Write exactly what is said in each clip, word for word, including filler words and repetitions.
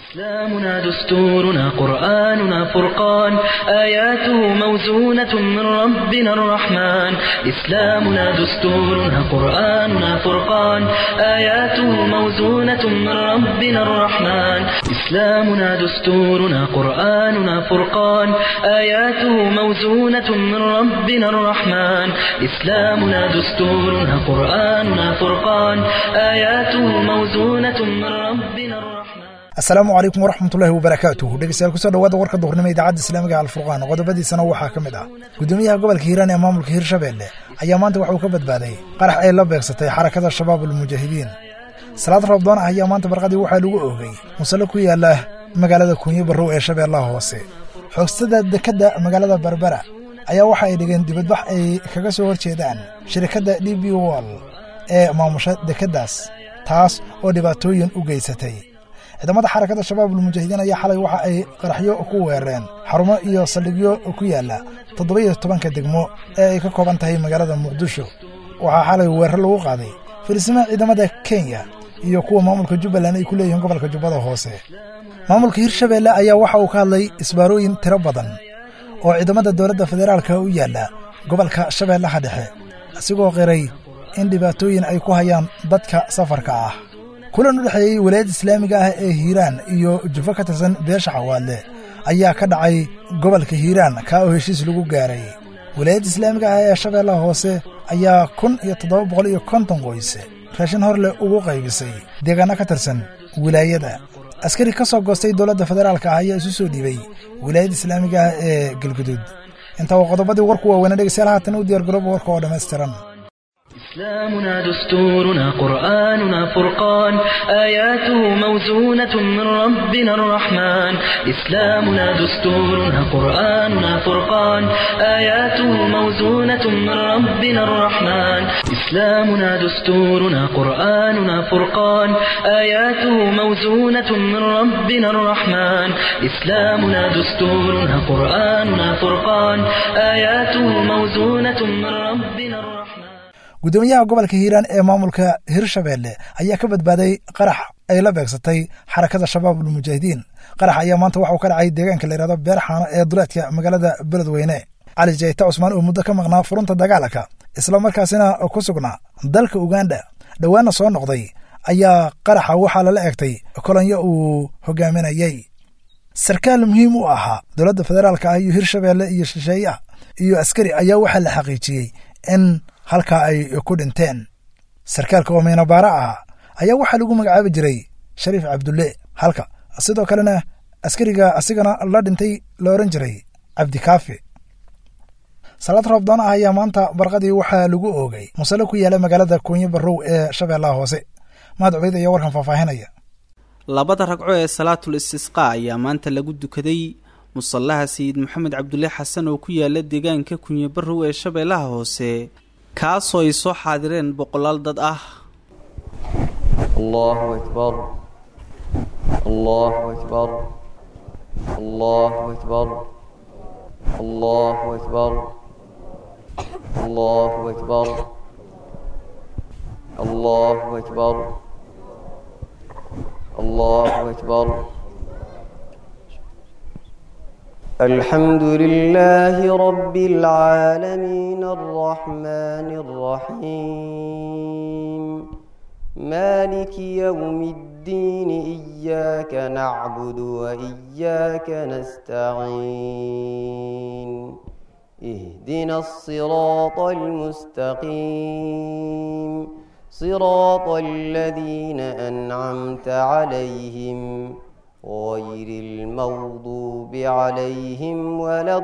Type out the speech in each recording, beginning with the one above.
إسلامنا دستورنا قرآننا فرقان آياته موزونة من ربنا الرحمن إسلامنا دستورنا قرآننا فرقان آياته موزونة من ربنا الرحمن إسلامنا دستورنا قرآننا فرقان آياته موزونة من ربنا الرحمن إسلامنا دستورنا قرآننا فرقان آياته موزونة من ربنا الرحمن. السلام عليكم ورحمة الله وبركاته. dhegeystayaal ku soo dhawaada warka duhurnimo idaacadda Islaamiga Al-Furqaan qodobadiisana waxaa kamid ah gudoomiyaha gobolka Hiiraan ee maamulka Hiirshabelle ayaa maanta waxa uu ka badbaaday qarax ay la beegsatay xarakada Shabaab al-Mujaahidiin. Salaad Ramadan ah ayaa maanta barqadii waxa lagu oogay musalla ku yaala magaalada Kunyi Barrow ee Shabeellaha Hoose. Xogstada dekada magaalada Barbara ayaa waxa ay dhigeen dibadbax ay kaga soo horjeedaan shirkadda D B Wall ee maamusha dekadaas taas oo dhibaatooyin u geysatay. ciidamada xarakada Shabaab al-Mujaahidiin ayaa xalay waxa ay qaraxyo ku weerareen xarumo iyo saldhigyo ku yaala toddoba iyo toban degmo ee ay ka kooban tahay magaalada Muqdisho. Waxa xalay weerar lagu qaaday filisima ciidamada Kenya iyo kuwa maamulka Jubbaland ay ku leeyihiin gobolka Jubbada Hoose. Maamulka Hiirshabelle ayaa waxa uu ka hadlay isbaarooyin tiro badan oo ciidamada dawladda federaalka u yaala gobolka Shabeellaha Dhexe asigoo qiray in dhibaatooyin ay ku hayaan dadka safarka ah. kulan u dhaxeeyay wilaayada Islaamiga ah ee Hiiraan iyo Jufo ka tirsan beesha Xawaadle ayaa ka dhacay gobolka Hiiraan ka oo heshiis lagu gaaray. wilaayada Islaamiga ah ee Shabeellaha Hoose ayaa kun iyo toddoba boqol iyo konton qoys raashin hor leh ugu qaybisay deegaano ka tirsan wilaayada. askari ka soo goostay dawladda federaalka ah ayaa isu soo dhiibay wilaayada Islaamiga ah ee Galgaduud. inta qodobadii warku waa wanaag dhegeystayaal haatan u diyaar garoobo warka oo dhameystiran. إسلامنا دستورنا قرآننا فرقان آياته موزونة من ربنا الرحمن إسلامنا دستورنا قرآننا فرقان آياته موزونة من ربنا الرحمن إسلامنا دستورنا قرآننا فرقان آياته موزونة من ربنا الرحمن إسلامنا دستورنا قرآننا فرقان آياته موزونة من ربنا الرحمن. gudoomiyaha gobolka Hiiraan ee maamulka Hiirshabelle ayaa ka badbaaday qarax ay la beegsatay xarakada Shabaab al-Mujaahidiin. qarax ayaa maanta waxa uu ka dhacay deegaanka la yiraahdo Beerxaano ee duleedka magaalada Beledweyne. Cali Jayta Usmaan oo muddo ka maqnaa furunta dagaalka isla markaasina ku sugnaa dalka Uganda dhawaana soo noqday ayaa qaraxa waxa la eegtay kolonyo uu hogaaminayay. sarkaal muhiim u ahaa dawladda federaalka ah iyo Hiirshabelle iyo shisheeyaha iyo askari ayaa waxa la xaqiijiyay in halka ay ku dhinteen. sarkaalka oo meena baara ah ayaa waxa lagu magacaabi jiray Shariif Cabdulle halka sidoo kalena askariga asigana la dhintay la oran jiray Cabdi Kaafi. Salaad Ramadan ah ayaa maanta barqadii waxa lagu oogay musalla ku yaala magaalada Kunyi Barrow ee Shabeellaha Hoose. Madcubeyd ayaa warkan faahfaahinaya. labada ragco ee salaatul istisqa ayaa maanta lagu dukaday musallaha Sayid Maxamed Cabdulle Xasan oo ku yaala deegaanka Kunyi Barrow ee Shabeellaha Hoose kaasoo ay soo xaadireen boqolaal dad ah. Allahu akbar Allahu akbar Allahu akbar Allahu akbar Allahu akbar Allahu akbar Allahu akbar. الحمد لله رب العالمين الرحمن الرحيم مالك يوم الدين إياك نعبد وإياك نستعين اهدنا الصراط المستقيم صراط الذين أنعمت عليهم غير المغضوب عليهم ولا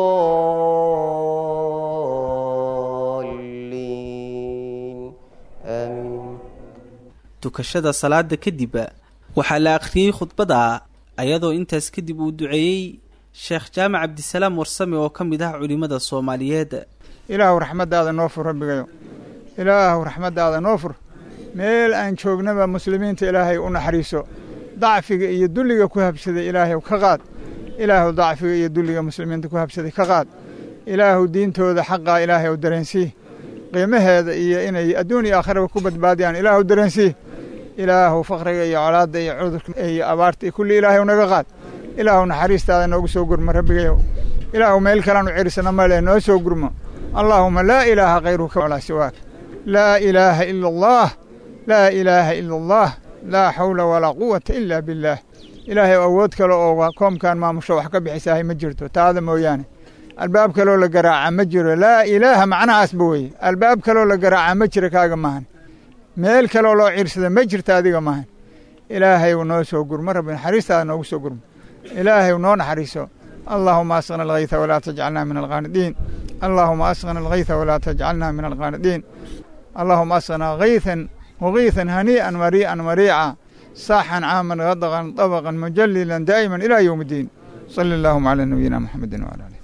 الضالين آمين. tukashada salaada kadib waxaa la akhriyay khudbada ayadoo intaas kadib uu duceeyay Sheekh Jaamac Cabdisalaam Warsame oo kamid ah culimada Soomaaliyeed. ilaahu raxmadaada noo fur rabbigayo ilaahu raxmadaada noo fur meel aan joognaba muslimiinta ilaahay u naxariiso ضعفiga iyo duliga ku habsaday ilaahay ka qaad ilaahu ضعفiga iyo duliga muslimiinta ku habsaday ka qaad ilaahu diintooda xaqa ilaahay u dareensi qiimaheeda iyo inay adduun iyo aakhiraba ku badbaadiyaan ilaahu dareensi ilaahu faqriga iyo colaadda iyo cudurka iyo abaarta iyo kulli ilaahay naga qaad ilaahu naxariistaada noogu soo gurmo rabbigayow ilaahu meel kalaanu cirisana male noo soo gurmo allaahuma laa ilaaha khayruka walaa siwaak laa ilaaha ila allah laa ilaaha ila allah laa xawla walaa quwata ilaa billaah ilaahay awood kale oo koomkaan maamusho wax ka bixisahay ma jirto taada mooyaane albaab kaloo la garaaca ma jiro laa ilaaha macnahaasba weye albaab kaloo la garaaca ma jiro kaaga maahan meel kaloo loo ciirsada ma jirta adiga maahan ilaahay noo soo gurmo rabbi naxariistaada noogu soo gurmo ilaahay noo naxariiso allaahuma asqina alghaytha walaa tajcalnaa min alqaanidiin allaahuma asqina alghaytha walaa tajcalnaa min alqaanidiin allaahuma asqina haythan mugiithan hanii'an marii'an mariica saaxan caaman gadaqan dabaqan mujallilan daa'iman ilaa yowmi iddiin sali allaahuma calaa nabiyina muxamedin wala alihi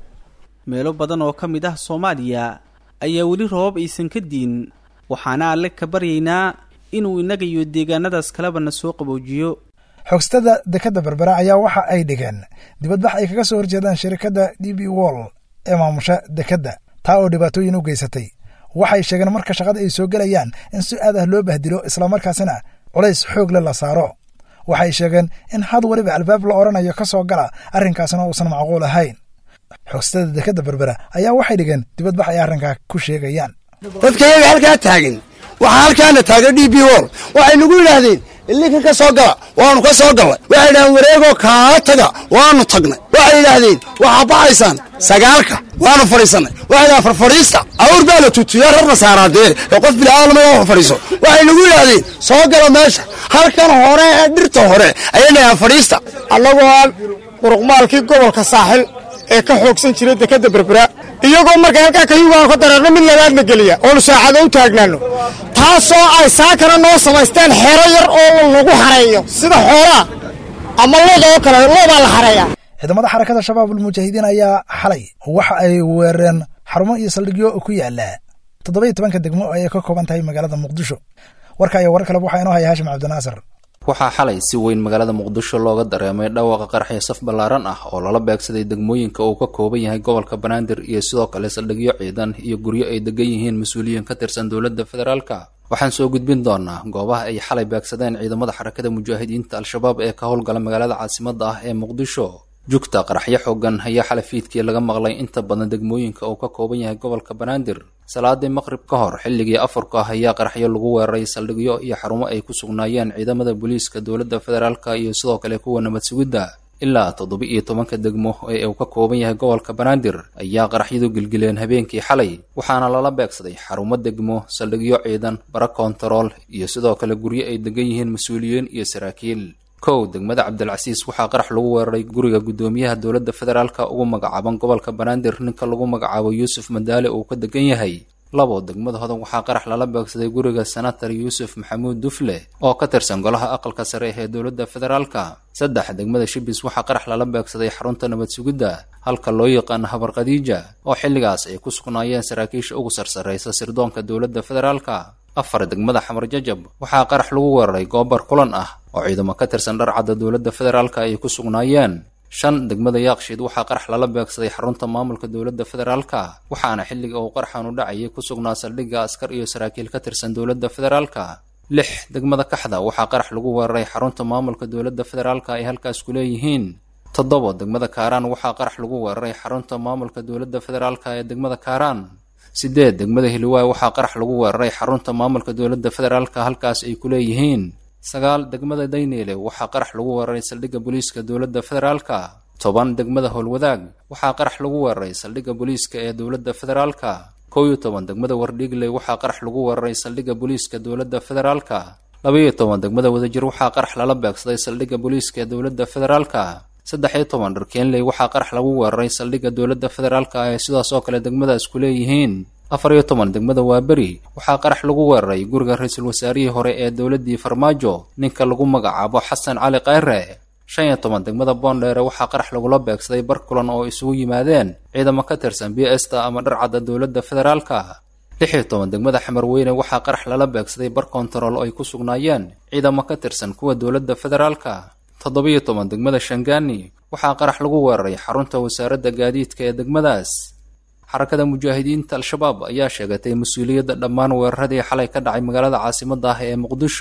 meelo badan oo ka mid ah Soomaaliya ayaa weli roobab aysan ka diin waxaana alle ka baryaynaa inuu inaga iyo deegaanadaas kaleba soo qaboojiyo xogstada dekada Berbera ayaa waxa ay dhigeen dibadbax ay kaga soo horjeedaan shirkadda D B World ee maamusha dekada taa oo dhibaatooyin u geysatay waxay sheegeen marka shaqada ay soo galayaan in si aad ah loo bahdilo isla markaasina culays xoog leh la saaro waxay sheegeen in had waliba albaab la oranayo ka soo gala arrinkaasna uusan macquul ahayn xogstada dekada Berbera ayaa waxay dhigeen dibadbax ay arrinka ku sheegayaan dadkayga halka taagan waxa halkaana taagan D B World waxay nagu yiraahdeen illinka ka soo gala waanu ka soo galay waxay dhahan wareego ka taga waanu tagnay waxay yiraahdeen waxa baxaysan sagaalka waanu fariisanay waxay dhahan farfariista awr baa la tuutiyaa rarna saaraadee ee qof bilaadan ma wax fariiso waxay nagu yiraahdeen soo gala meesha halkan hore ee dhirta hore ayay fariista annagoo quruqmaalkii gobolka saaxil ee ka xoogsan jiray dekada Berbera iyagoo markaa halka ka yuugaan ka dararno mid labaadna geliya oo saacado u taagnaano taasoo ay saakana noo samaysteen xero yar oo lagu xareeyo sida xoolaha ama loo kale loo baa la xareeyaa ciidamada xarakada shabaabul mujaahidiin ayaa xalay waxa ay weerareen xarumo iyo saldhigyo ku yaala toddoba iyo toban degmo ay ka kooban tahay magaalada Muqdisho warka ay war kale waxa inoo hay Haashim Cabdinaasir waxaa xalay si weyn magaalada Muqdisho looga dareemay dhawaaqa qarxay saf ballaaran ah oo lala beegsaday degmooyinka uu ka kooban yahay gobolka Banaadir iyo sidoo kale saldhigyo ciidan iyo guryo ay degan yihiin mas'uuliyiin ka tirsan dawladda federaalka waxaan soo gudbin doonaa goobaha ay xalay beegsadeen ciidamada xarakada mujaahidiinta al-shabaab ee ka howlgala magaalada caasimadda ah ee Muqdisho jugta qaraxyo xooggan ayaa xalay fiidkii laga maqlay inta badan degmooyinka uu ka kooban yahay gobolka Banaadir salaadii maqrib ka hor xilligii afarka ayaa qaraxyo lagu weeraray saldhigyo iyo xarumo ay ku sugnaayeen ciidamada booliiska dawladda federaalka iyo sidoo kale kuwa nabad sugidda ilaa toddoba iyo toban degmo ee uu ka kooban yahay gobolka Banaadir ayaa qaraxyadu gilgileen habeenkii xalay waxaana lala beegsaday xarumo degmo saldhigyo ciidan bara kontarool iyo sidoo kale guryo ay degan yihiin mas'uuliyiin iyo saraakiil kow degmada Cabdilcasiis waxaa qarax lagu weeraray guriga gudoomiyaha dawladda federaalka ugu magacaaban gobolka Banaadir ninka lagu magacaabo Yuusuf Madaale oo ka degan yahay labo degmada hodan waxaa qarax lala beegsaday guriga senator Yuusuf Maxamuud Dufle oo ka tirsan golaha aqalka sare ee dawladda federaalka saddex degmada Shibis waxaa qarax lala beegsaday xarunta nabad sugidda halka loo yaqaan Habar Khadiija oo xilligaas ay ku sugnaayeen saraakiisha ugu sarsareysa sirdoonka dawladda federaalka afar degmada Xamar Jajab waxaa qarax lagu weeraray goobar kulan ah oo ciidamo ka tirsan dharcadda dawladda federaalka ay ku sugnaayeen shan degmada Yaaqshiid waxaa qarax lala beegsaday xarunta maamulka dawladda federaalka waxaana xilliga uu qaraxan u dhacay ku sugnaa saldhigga askar iyo saraakiil ka tirsan dawladda federaalka lix degmada Kaxda waxaa qarax lagu weeraray xarunta maamulka dawladda federaalka ay halkaas ku leeyihiin toddoba degmada Kaaraan waxaa qarax lagu weeraray xarunta maamulka dawladda federaalka ee degmada Kaaraan sideed degmada Hiilwaay waxaa qarax lagu weeraray xarunta maamulka dawladda federaalka halkaas ay ku leeyihiin sagaal degmada Dayneele waxaa qarax lagu weeraray saldhigga booliiska dawladda federaalka toban degmada Howlwadaag waxaa qarax lagu weeraray saldhigga booliiska ee dawladda federaalka kow iyo toban degmada Wardhiigle waxaa qarax lagu weeraray saldhigga booliiska dawladda federaalka laba iyo toban degmada Wadajir waxaa qarax lala beegsaday saldhigga booliiska ee dawladda federaalka saddex iyo toban Dharkeenley waxaa qarax lagu weeraray saldhigga dawladda federaalka ee sidaas oo kale degmadaas ku leeyihiin afar iyo toban degmada Waaberi waxaa qarax lagu weeraray guriga ra'iisul wasaarihii hore ee dawladdii Farmaajo ninka lagu magacaabo Xasan Cali Qayre shan iyo toban degmada Boondheere waxaa qarax lagula beegsaday bar kulan oo isugu yimaadeen ciidamo ka tirsan B S ta ama dharcadda dawladda federaalka lix iyo toban degmada Xamarweyne waxaa qarax lala beegsaday bar kontarool oo ay ku sugnaayeen ciidamo ka tirsan kuwa dawladda federaalka toddoba iyo toban degmada Shangaani waxaa qarax lagu weeraray xarunta wasaaradda gaadiidka ee degmadaas xarakada mujaahidiinta al-shabaab ayaa sheegatay mas'uuliyadda dhammaan weeraradii xalay ka dhacay magaalada caasimadda ah ee Muqdisho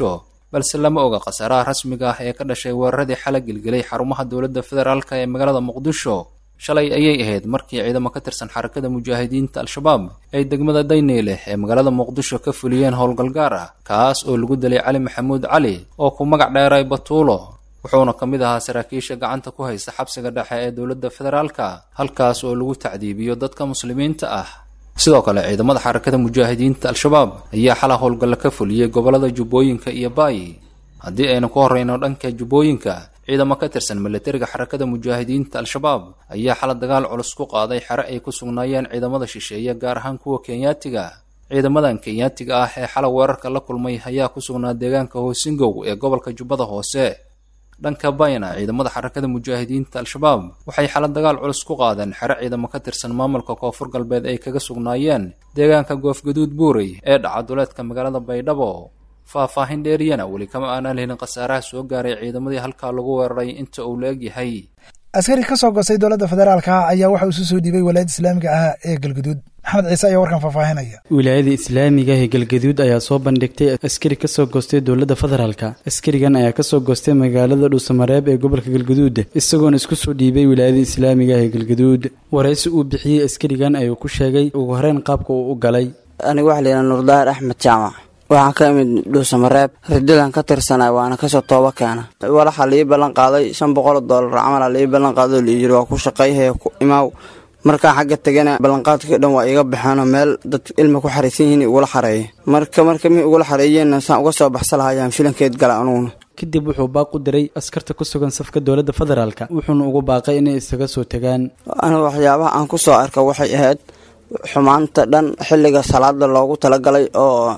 balse lama oga khasaaraha rasmiga ah ee ka dhashay weeraradii xala gelgelay xarumaha dowladda federaalka ee magaalada muqdisho. shalay ayay ahayd markii ciidamo ka tirsan xarakada mujaahidiinta al-shabaab ay degmada dayneyle ee magaalada muqdisho ka fuliyeen howlgal gaar ah kaas oo lagu dilay cali maxamuud cali oo ku magac dheeray batuulo, wuxuuna ka mid ahaa saraakiisha gacanta ku haysta xabsiga dhexe ee dowladda federaalka halkaas oo lagu tacdiibiyo dadka muslimiinta ah. sidoo kale ciidamada xarakada mujaahidiinta al-shabaab ayaa xala howlgalla ka fuliyey gobolada jubbooyinka iyo baayi. haddii aynu ku horreyno dhanka jubbooyinka, ciidamo ka tirsan milatariga xarakada mujaahidiinta al-shabaab ayaa xala dagaal culus ku qaaday xere ay ku sugnaayeen ciidamada shisheeye gaar ahaan kuwa kenyaatiga. ciidamadan kenyaatiga ah ee xala weerarka la kulmay ayaa ku sugnaa deegaanka hoosingow ee gobolka jubbada hoose. dhanka bayna, ciidamada xarakada mujaahidiinta al-shabaab waxay xala dagaal culus ku qaadeen xere ciidamo ka tirsan maamulka koonfur galbeed ay kaga sugnaayeen deegaanka goofgaduud buurey ee dhaca duleedka magaalada baydhabo. faahfaahin dheeriyana weli kama aanaan helin khasaaraha soo gaaray ciidamadii halkaa lagu weeraray inta uu la egyahay. askari ka soo goostay dowladda federaalka ayaa waxa uu isu soo dhiibay wilaayada islaamiga ah ee galgaduud. maxamed ciise ayaa warkan faahfaahinaya. wilaayada islaamiga ee galgaduud ayaa soo bandhigtay askari ka soo goostay dowladda federaalka. askarigan ayaa ka soo goostay magaalada dhuusamareeb ee gobolka galgaduud isagoona isku soo dhiibay wilaayada islaamiga ee galgaduud. waraysi uu bixiyey askarigan ayuu ku sheegay ugu horeyn qaabka uu u galay. anigu waxaa la yidhaha nurdaar axmed jaamac, waxaan ka imid dhuusamareeb, ridadan ka tirsanay waana kasoo tooba keena. walaxa lii ballan qaaday shan boqol oo doolar camala lii ballan qaadoo liiyiri waa ku shaqayhaya ku imaaw. markaan xagga tegana ballanqaadka dhan waa iga baxaano meel dad ilma ku xariisan yihiin igula xareeye. marka marka mi igula xareeyeenna saan uga soo baxsa lahayaan filankeed gala anuguna. kadib wuxuu baaq u diray askarta ku sugan safka dowladda federaalka, wuxuuna ugu baaqay inay isaga soo tagaan. anigu waxyaabaha aan ku soo arka waxay ahayd xumaanta dhan xilliga salaada loogu talagalay oo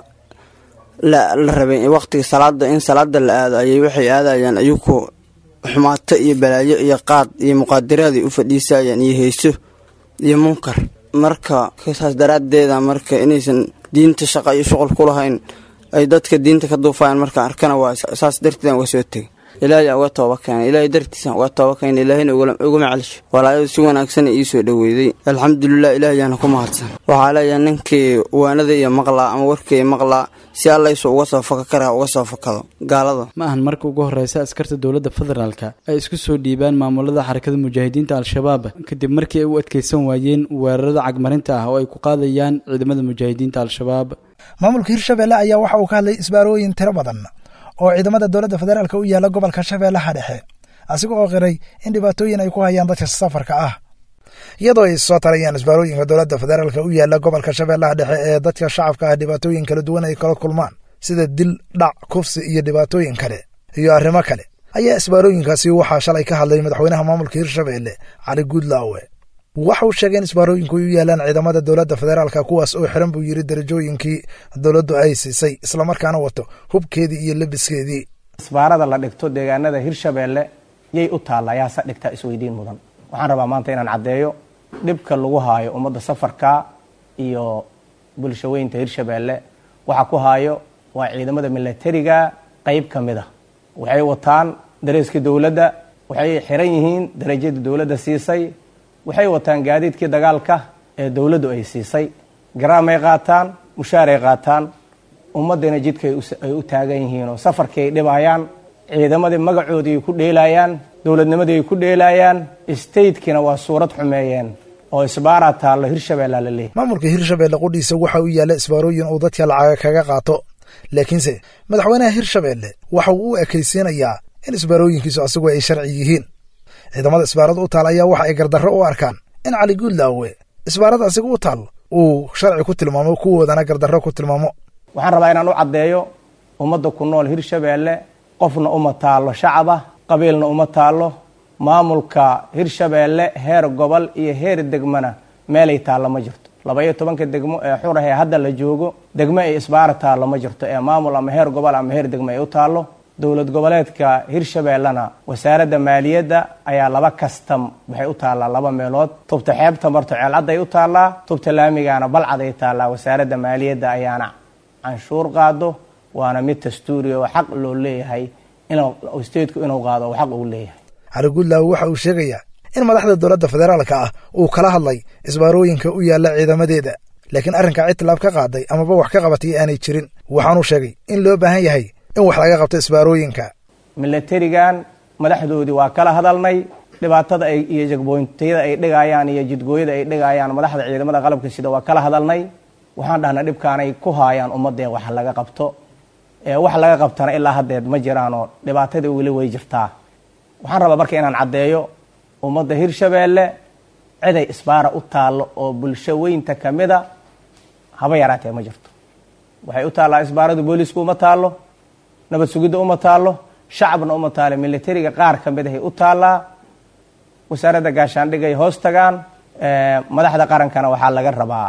la la rabay waqtiga salaada in salaada la aado ayay waxay aadayaan ayuku xumaato iyo balaayo iyo qaad iyo muqaadaraad u fadhiisayaan iyo heeso iyo munkar. marka kaas daraadeeda marka inaysan diinta shaqo iyo shuqul ku lahayn ay dadka diinta ka duufayaan marka arkana waa saas darteed uga soo tagay. ilaahay uga tooba keenay, ilaahay dartiisa uga tooba keenay, ilaahayna ugu macalsh walaayada si wanaagsan ii soo dhaweeyay. alxamdulillah, ilaahayna ku mahadsan. waxaa leeyahay ninkii waanada iyo maqlaa ama warkii maqlaa si alla isoo uga soo faka kara uga soo fakado gaalada. ma ahan marka ugu horeysa askarta dowladda federaalka ay isku soo dhiibaan maamulada xarakada mujaahidiinta al-shabaab kadib markii ay u adkeysan waayeen weerarada cagmarinta ah oo ay ku qaadayaan ciidamada mujaahidiinta al-shabaab. maamulka hirshabelle ayaa waxa uu ka hadlay isbaarooyin tiro badan oo ciidamada dowladda federaalka u yaala gobolka shabeellaha dhexe, asiga oo qiray in dhibaatooyin ay ku hayaan dadka safarka ah. iyadoo ay soo tarayaan isbaarooyinka dowladda federaalka u yaala gobolka shabeellaha dhexe ee dadka shacabka ah dhibaatooyin kala duwan ay kala kulmaan sida dil, dhac, kufsi iyo dhibaatooyin kale iyo arrimo kale, ayaa isbaarooyinkaasi waxaa shalay ka hadlay madaxweynaha maamulka hirshabelle cali guudlaawe. waxa uu sheegay in isbaarooyinku u yaalaan ciidamada dowladda federaalka kuwaas oo xiran buu yiri darajooyinkii dowladdu ay siisay islamarkaana wato hubkeedii iyo labiskeedii. isbaarada la dhigto deegaanada hirshabelle yay u taalla yaasa dhigtaa isweydiin mudan. waxaan rabaa maanta inaan caddeeyo dhibka lagu haayo ummadda safarka iyo bulshaweynta hirshabelle waxa ku haayo waa ciidamada milatariga qayb ka mid ah. waxay wataan dareeskii dowladda, waxay xiran yihiin darajadii dowladda siisay, waxay wataan gaadiidkii dagaalka ee dowladdu ay siisay, garaamay qaataan, mushaaray qaataan. ummaddeena jidka ay u taagan yihiin oo safarkii ay dhibayaan, ciidamadii magacoodii ay ku dheelayaan, dowladnimadii ay ku dheelayaan, statekiina waa suurad xumeeyeen oo isbaaraa taallo hirshabelle la leeyahay. maamulka hirshabelle qudhiisa waxa uu yaala isbaarooyin uu dadka lacaga kaga qaato, laakiinse madaxweynaha hirshabelle waxa uu u ekaysiinayaa in isbaarooyinkiisu asagu ay sharci yihiin. ciidamada isbaarada u taal ayaa waxa ay gardarro u arkaan in cali guudlaawe isbaarada asiga u taal uu sharci ku tilmaamo, kuwoodana gardarro ku tilmaamo. waxaan rabaa inaan u caddeeyo ummadda ku nool hirshabelle qofna uma taallo shacaba, qabiilna uma taallo. maamulka hirshabelle heer gobol iyo heer degmana meelay taallo ma jirto. laba iyo tobanka degmo ee xuraha ee hadda la joogo degmo ay isbaara taallo ma jirto ee maamul ama heer gobol ama heer degmo ay u taallo. dowlad goboleedka hirshabellena wasaaradda maaliyadda ayaa laba kastam waxay u taallaa laba meelood. tubta xeebta marto ceelcadday u taallaa, tubta laamigaana balcad ay taallaa. wasaaradda maaliyadda ayaana canshuur qaado, waana mid dastuuri oo xaq loo leeyahay inuu stateku inuu qaado oo xaq uu leeyahay. cali guudlaawe waxa uu sheegayaa in madaxda dowladda federaalka ah uu kala hadlay isbaarooyinka u yaalla ciidamadeeda, laakiin arrinka cid tilaab ka qaaday amaba wax ka qabatay aanay jirin. waxaanuu sheegay in loo baahan yahay in wax laga qabto isbaarooyinka. milatarigan madaxdoodii waa kala hadalnay dhibaatada ay iyo jagboonteeda ay dhigayaan iyo jidgooyada ay dhigayaan madaxda ciidamada qalabka sida waa kala hadalnay waxaan dhahnay dhibkaanay ku haayaan ummadee wax laga qabto ee wax laga qabtana ilaa haddeed ma jiraan oo dhibaatada weli way jirtaa waxaan rabaa marka inaan caddeeyo ummadda Hirshabeelle ciday isbaara u taalo oo bulsho weynta kamida haba yaraatee ma jirto waxay u taalaa isbaaradu booliisku uma taalo nabad sugidda uma taalo shacabna uma taalo militariga qaar kamid ah u taalaa wasaaradda gaashaandhigga ay hoos tagaan madaxda qarankana waxaa laga rabaa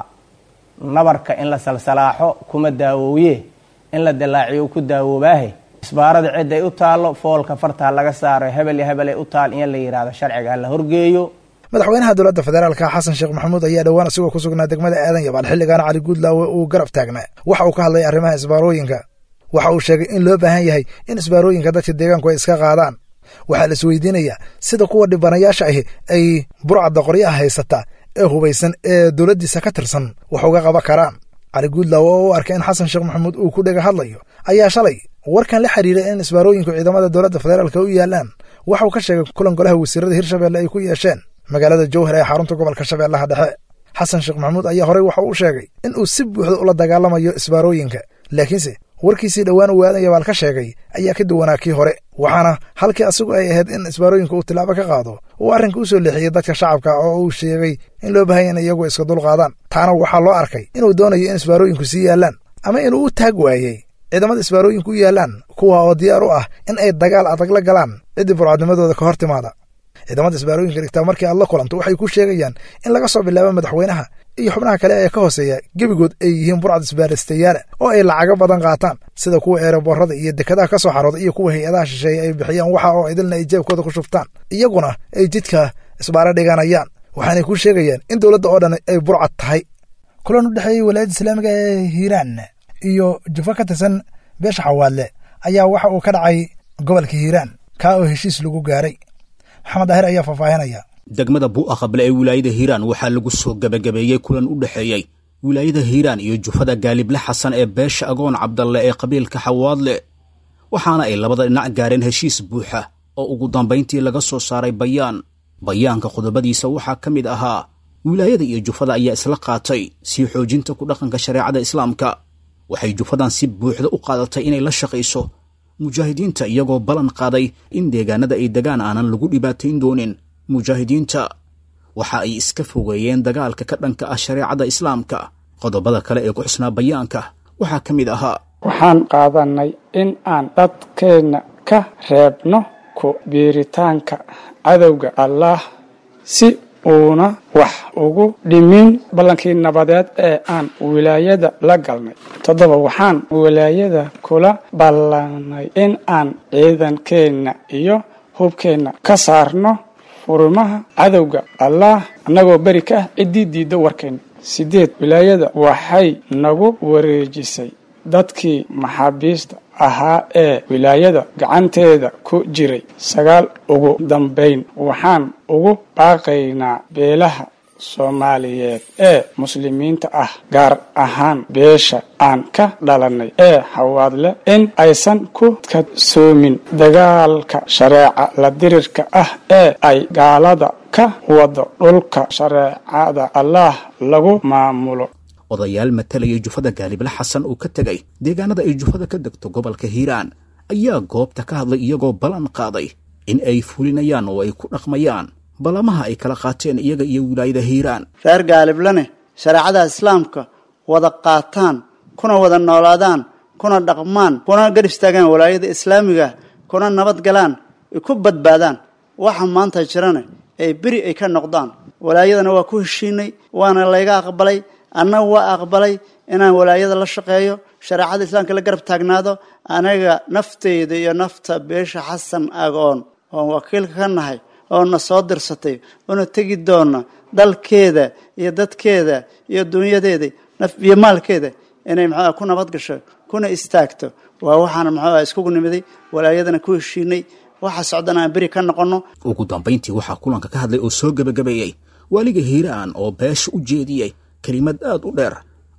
nabarka in la salsalaaxo kuma daawooye in la dilaaciyo ku daawoobaah isbaarada cid ay u taalo foolka farta laga saaro hebel iyo hebel ay u taal in la yiraahdo sharciga la horgeeyo. madaxweynaha dowladda federaalka xasan sheekh maxamuud ayaa dhawaan isagoo ku sugnaa degmada aadan yabaal xilligan cali guudlaawe uu garab taagnaa waxa uu ka hadlay arrimaha isbaarooyinka waxa uu sheegay in loo baahan yahay in isbaarooyinka dadka deegaanku ay iska qaadaan waxaa la isweydiinayaa sida kuwa dhibanayaasha ahi ay burcadda qoryaha haysata ee hubaysan ee dowladdiisa ka tirsan wax uga qaban karaan. cali guudlaawe oo u arkay in xasan sheekh maxamuud uu ku dhega hadlayo ayaa shalay warkan la xiriiray in isbaarooyinku ciidamada dowladda federaalka u yaalaan waxa uu ka sheegay kulan golaha wasiirada Hirshabeelle ay ku yeesheen magaalada Jowhar ee xarunta gobolka Shabeellaha Dhexe. xasan sheekh maxamuud ayaa horey waxa uu sheegay in uu si buuxda ula dagaalamayo isbaarooyinka laakiinse warkiisii dhawaan uu aadan yabaal ka sheegay ayaa ka duwanaa kii hore waxaana halkii asigu ay ahayd in isbaarooyinka uu tilaabo ka qaado uu arrinka u soo leexiyey dadka shacabka oo uu sheegay in loo baahan yahay in iyagu iska dul qaadaan taana waxaa loo arkay inuu doonayo in isbaarooyinku sii yaalaan ama inuu u taag waayey ciidamada isbaarooyinku u yaalaan kuwa oo diyaar u ah in ay dagaal adag la galaan ciddii burcadnimadooda ka hor timaada. ciidamada isbaarooyinka dhigtaa markii aad la kulanto waxay ku sheegayaan in laga soo bilaabo madaxweynaha iyo xubnaha kale ee ka hooseeya gebigood ay yihiin burcad isbaaristayaal oo ay lacago badan qaataan sida kuwa eeraboorada iyo dekadaha ka soo xarooda iyo kuwa hay-adaha shisheeye ay bixiyaan waxa oo idilna ay jeebkooda ku shuftaan iyaguna ay jidka isbaaro dhiganayaan waxaanay ku sheegayaan in dowladda oo dhan ay burcad tahay. kulan u dhexeeyey walaayadda islaamiga ee hiiraan iyo jufo ka tirsan beesha xawaadle ayaa waxa uu ka dhacay gobolka hiiraan kaa oo heshiis lagu gaaray. maxamed daahir ayaa faahfaahinaya. degmada bu'a qable ee wilaayada hiiraan waxaa lagu soo gabagabeeyey kulan u dhexeeyey wilaayada hiiraan iyo jufada gaalible xasan ee beesha agoon cabdalle ee qabiilka xawaadle waxaana ay labada dhinac gaareen heshiis buuxa oo ugu dambayntii laga soo saaray bayaan bayaanka qodobadiisa waxaa ka mid ahaa wilaayada iyo jufada ayaa isla qaatay sii xoojinta ku dhaqanka shareecada islaamka waxay jufadan si buuxda u qaadatay inay la shaqayso mujaahidiinta iyagoo ballan qaaday in deegaanada ay degaan aanan lagu dhibaatayn doonin mujaahidiinta waxa ay iska fogeeyeen dagaalka ka dhanka ah shareecada islaamka. qodobada kale ee ku xusnaa bayaanka waxaa ka mid ahaa waxaan qaadanay in aan dadkeenna ka reebno ku biiritaanka cadowga allaah si uuna wax ugu dhimin ballankii nabadeed ee aan wilaayada la galnay. toddoba waxaan wilaayada kula ballanay in aan ciidankeenna iyo hubkeenna ka saarno furimaha cadowga allaah annagoo beri ka ah ciddii diidda warkeenna. sideed wilaayada waxay nagu wareejisay dadkii maxaabiista ahaa ee wilaayada gacanteeda ku jiray. sagaal ugu dambayn waxaan ugu baaqaynaa beelaha soomaaliyeed ee muslimiinta ah gaar ahaan beesha aan ka dhalanay ee xawaadle in aysan ku kadsoomin dagaalka shareeca la dirirka ah ee ay gaalada ka wado dhulka shareecada allaah lagu maamulo. odayaal matalayay jufada gaalible xasan oo ka tegay deegaanada ay jufada ka degto gobolka hiiraan ayaa goobta ka hadlay iyagoo ballan qaaday in ay fulinayaan oo ay ku dhaqmayaan balamaha ay kala qaateen iyaga iyo wilaayada hiiraan. reer gaaliblene shareecada islaamka wada qaataan kuna wada noolaadaan kuna dhaqmaan kuna gar istaagaan wilaayada islaamiga kuna nabad galaan ku badbaadaan waxa maanta jirana ay beri ay ka noqdaan. wilaayadana waa ku heshiinay waana layga aqbalay annaga waa aqbalay inaan wilaayada la shaqeeyo shareecada islaamka la garab taagnaado anaga nafteyda iyo nafta beesha xasan agoon oo wakiilka ka nahay oo na soo dirsatay oo tagi doona dalkeeda iyo dadkeeda iyo dunyadeeda naf iyo maalkeeda inay maxaa ku nabad gasho kuna istaagto waa waxaan maxaa isku nimiday wilaayadana ku heshiinay waxa socdana aan bari ka noqono. ugu dambayntii waxaa kulanka ka hadlay oo soo gabagabeeyay waliga hiiraan oo beesha u jeediyay kelimad aad u dheer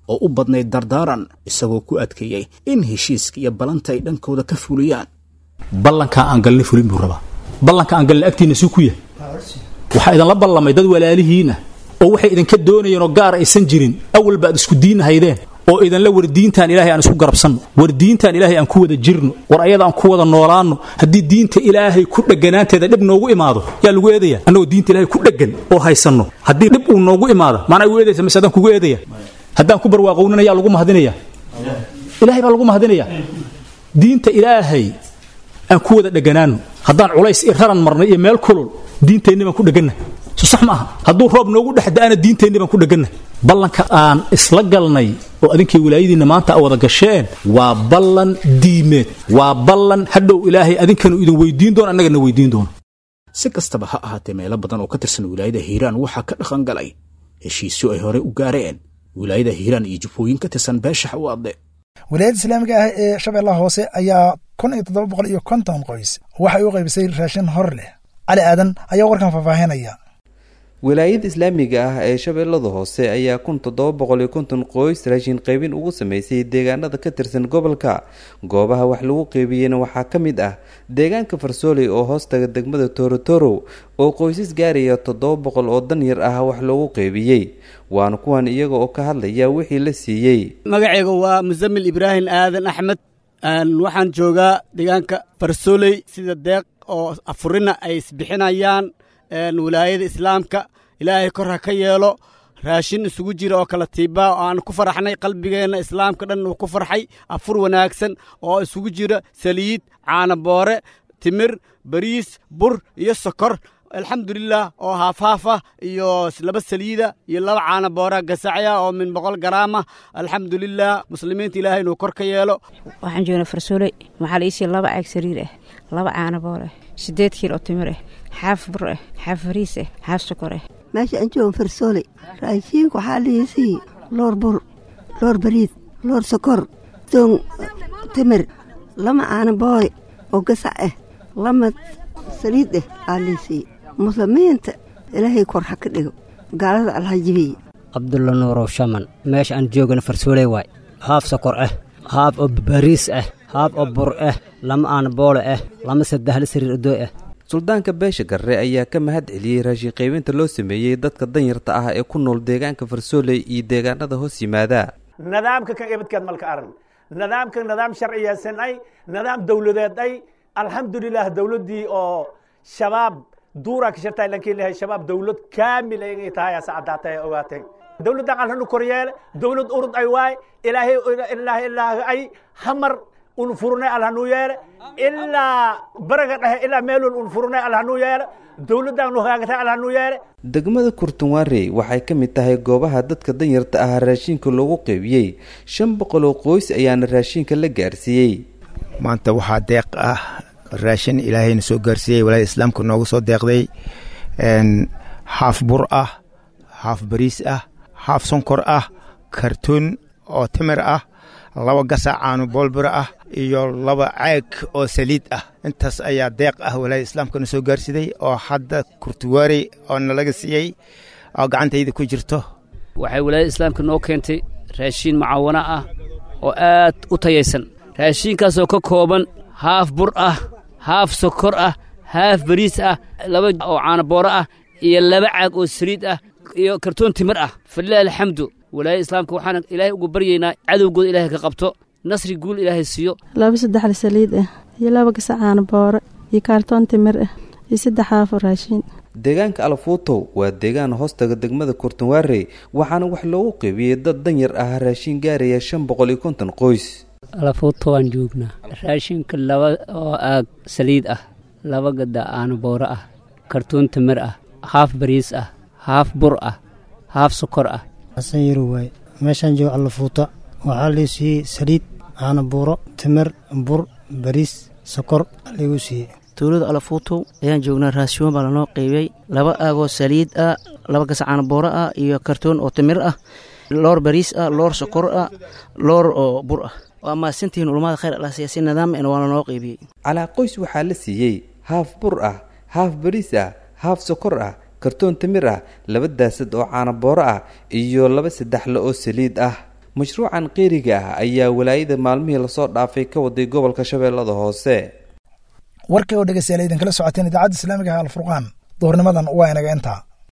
oo u badnayd dardaaran isagoo ku adkeeyey in heshiiska iyo ballanta ay dhankooda ka fuliyaan. ballankaa aan galnay fulin buu rabaa. ballanka aan galnay agtiina suu ku yahay waxaa idinla ballamay dad walaalihiina oo waxay idinka doonayeen oo gaar aysan jirin awal baad isku diinahaydeen oo idinla wardiintaan ilaahay aan isku garabsanno wardiintaan ilaahay aan ku wada jirno war ayada aan ku wada noolaanno haddii diinta ilaahay ku dheganaanteeda dhib noogu imaado yaa lagu eedaya annagoo diinta ilaahay ku dhegan oo haysanno haddii dhib uu noogu imaado maanaa igu eedaysa mise adaan kugu eedaya haddaan ku barwaaqownana yaa lagu mahadinaya ilaahay baa lagu mahadinaya diinta ilaahay aan ku wada dheganaanno haddaan culays iyo raran marnay iyo meel kulul diinteenni baan ku dheganna so sax maaha hadduu roob noogu dhex da'ana diinteenni baan ku dheganna ballanka aan isla galnay oo adinkay wilaayadiinna maanta a wada gasheen waa ballan diimeed waa ballan hadhow ilaahay adinkanu idin weydiin doono annagana weydiin doono. si kastaba ha ahaatee meelo badan oo ka tirsan wilaayada hiiraan waxaa ka dhaqan galay heshiisyo ay horey u gaareen wilaayada hiiraan iyo jufooyin ka tirsan beesha xawaadle. wilaayada islaamiga ah ee shabeellaha hoose ayaa kun iyo toddoba boqol iyo konton qoys waxay u qaybisay raashin hor leh. cali aadan ayaa warkan faahfaahinaya. wilaayada islaamiga ah ee shabeellada hoose ayaa kun toddoba boqol iyo konton qoys raashin qaybin ugu sameysay deegaanada ka tirsan gobolka. goobaha wax lagu qaybiyeyna waxaa ka mid ah deegaanka farsooley oo hoostaga degmada toorotoro oo qoysas gaaraya toddoba boqol oo danyar ah wax loogu qaybiyey. waana kuwan iyaga oo ka hadlaya wixii la siiyey. magacayga waa musamil ibraahim aadan axmed waxaan joogaa deegaanka farsooley sida deeq oo afurina ay isbixinayaan wilaayada islaamka ilaahay kor ha ka yeelo raashin isugu jira oo kala tiibaa oo aan ku faraxnay qalbigeenna islaamka dhan uu ku farxay afur wanaagsan oo isugu jira saliid caana boore timir bariis bur iyo sokor alxamdulilah oo haafhaaf ah iyo laba saliida iyo laba caana boora gasacya oo min boqol garaama alxamdulilah muslimiinta ilaahay inuu kor ka yeelo. waxaan joognaa farsooley waxaa la iisii laba caag sariir ah laba caana boor ah sideed kiilo timir ah xaaf bur ah xaaf fariis ah xaaf sokor ah. meesha aan joogo farsooley raashiinka waxaa liisii loor bur loor bariid loor sokor doon timir lama caana boore oo gasac ah lama saliid ah aa liisii muslimiinta ilaahay kor ha ka dhigo gaalada alhajibiye. cabdulla nuurow shaman meesha aan joogana farsooley waay haaf sokor ah haaf oo bariis ah haaf oo bur ah lama aana boole ah lama saddexle sariir odoo ah. suldaanka beesha garre ayaa ka mahad celiyey raashin qaybinta loo sameeyey dadka danyarta ah ee ku nool deegaanka farsooley iyo deegaanada hoos yimaada. nidaamka kan ebadkeed malka aran nidaamka nidaam sharciyeysan ay nidaam dowladeed ay alxamdulilah dowladdii oo shabaab duura ka shirtay laakiin leeyahay shabaab dawlad kaamil ay tahay saacadaatay ogaateen dawladda qalhanu koryeele dawlad urud ay waay ilaahay ilaahay ilaahay ay hamar un furnay alhanu yeele ilaa baraga dhahe ilaa meelun un furnay alhanu yeele dawladdan hagaagtay alhanu yeele. degmada kurtunwaarey waxay ka mid tahay goobaha dadka danyarta ah raashinka loogu qaybiyey shan boqol oo qoys ayaana raashinka la gaarsiiyey. maanta waxaa deeq ah raashin ilaahayna soo gaarsiiyey walaayada islaamka noogu soo deeqday haaf bur ah haaf bariis ah haaf sonkor ah kartoon oo timir ah laba gasac caano boolbura ah iyo laba caag oo saliid ah. intaas ayaa deeq ah walaayada islaamkana soo gaarsiiday oo hadda kurtuwaarey oo nalaga siiyey oo gacantayda ku jirto. waxay walaayada islaamka noo keentay raashiin mucaawana ah oo aad u tayaysan raashiinkaasoo ka kooban haaf bur ah haaf sokor ah haaf bariis ah laba oo caana booro ah iyo laba caag oo saliid ah iyo kartoon timir ah. falilah alxamdu walaayada islaamka waxaan ilaahay ugu baryaynaa cadowgooda ilaahay ka qabto nasri guul ilaahay siiyo. laba saddexle saliid ah iyo laba gasac caana booro iyo kaartoon timir ah iyo saddex haaf oo raashiin. deegaanka alfuutow waa deegaan hoostaga degmada kurtunwaarey waxaana wax loogu qaybiyey dad danyar ah raashin gaaraya shan boqol iyo konton qoys. alafuuto waan joognaa raashinka laba oo aag saliid ah laba gada caano booro ah kartoon timir ah haaf bariis ah haaf bur ah haaf sokor ah. xasan yaro waay meeshaan joogo alafuuta waxaa liisiiyey saliid caano booro timir bur bariis sokor lagu siiyey. tuulada alafuutow ayaan joognaa raashiin baa lanoo qaybiyey laba aagoo saliid ah laba gasac caano booro ah iyo kartoon oo timir ah loor bariis ah loor sokor ah loor oo bur ah. waa maasintihiin ulmada khayr allah siyaasi nidaam in waa lanoo qaybiyey. calaa qoys waxaa la siiyey haaf bur ah haaf bariis ah haaf sokor ah kartoon timir ah laba daasad oo caana booro ah iyo laba saddexle oo saliid ah. mashruucan qeyriga ah ayaa walaayada maalmihii lasoo dhaafay ka waday gobolka shabeellada hoose. warkii oo dhegeystayaal idinkala socoteen idaacadda islaamiga ah alfurqaan duhurnimadan waa inaga intaa.